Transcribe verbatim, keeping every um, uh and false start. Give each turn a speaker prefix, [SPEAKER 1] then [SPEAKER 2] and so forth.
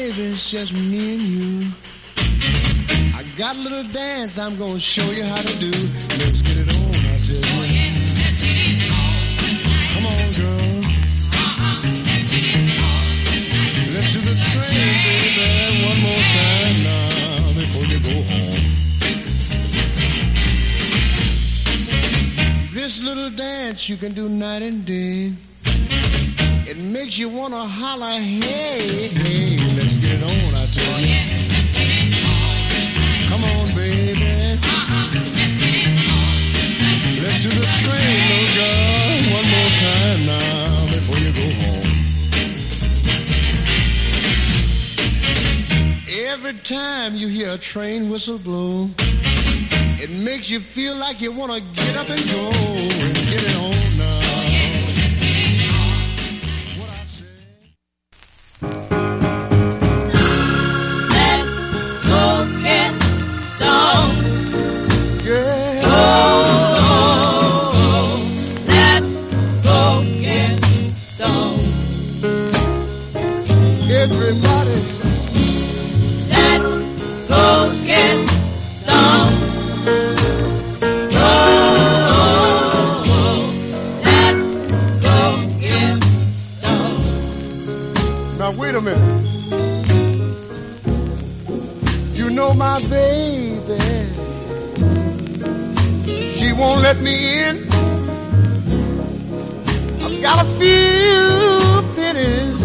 [SPEAKER 1] baby, it's just me and you. I got a little dance I'm gonna show you how to do. Let's get it on, I tell you.
[SPEAKER 2] Oh yeah, let's get it on.
[SPEAKER 1] Come on, girl.
[SPEAKER 2] Uh-uh, let's get it on.
[SPEAKER 1] Let's do the train, baby, one more time now before you go home. This little dance you can do night and day. It makes you wanna holler, hey, hey, let's get it on, I tell
[SPEAKER 2] Oh
[SPEAKER 1] you.
[SPEAKER 2] yeah, let's get it on.
[SPEAKER 1] Come on, baby.
[SPEAKER 2] Uh-uh, let's get it on.
[SPEAKER 1] Let's do the train, little girl, one more time now before you go home. Every time you hear a train whistle blow, it makes you feel like you want to get up and go and get it on now.
[SPEAKER 2] Oh yeah, let's get it on.
[SPEAKER 1] What I say?
[SPEAKER 2] Let's go get stoned.
[SPEAKER 1] Yeah.
[SPEAKER 2] Oh, let's go get stoned.
[SPEAKER 1] Everybody,
[SPEAKER 2] Let's go get stoned. Oh, let's go get stoned.
[SPEAKER 1] now wait a minute. You know my baby, she won't let me in. I've got a few pennies